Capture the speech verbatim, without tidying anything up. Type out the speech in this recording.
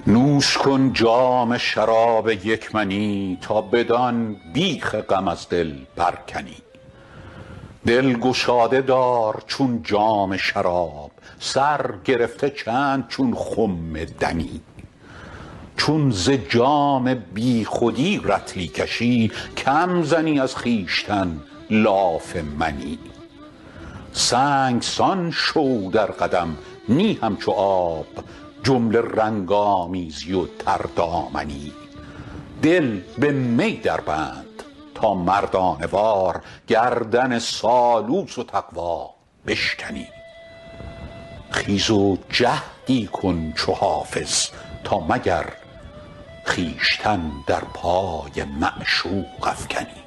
نوش کن جام شراب یک منی، تا بدان بیخ غم از دل برکنی. دل گشاده دار چون جام شراب، سر گرفته چند چون خم دنی. چون ز جام بی خودی رطلی کشی، کم زنی از خویشتن لاف منی. سنگ سان شو در قدم نی همچو آب، جمله رنگ آمیزی و تردامنی. دل به می در بند تا مردانه وار، گردن سالوس و تقوا بشکنی. خیز و جهدی کن چو حافظ تا مگر خویشتن در پای معشوق افکنی.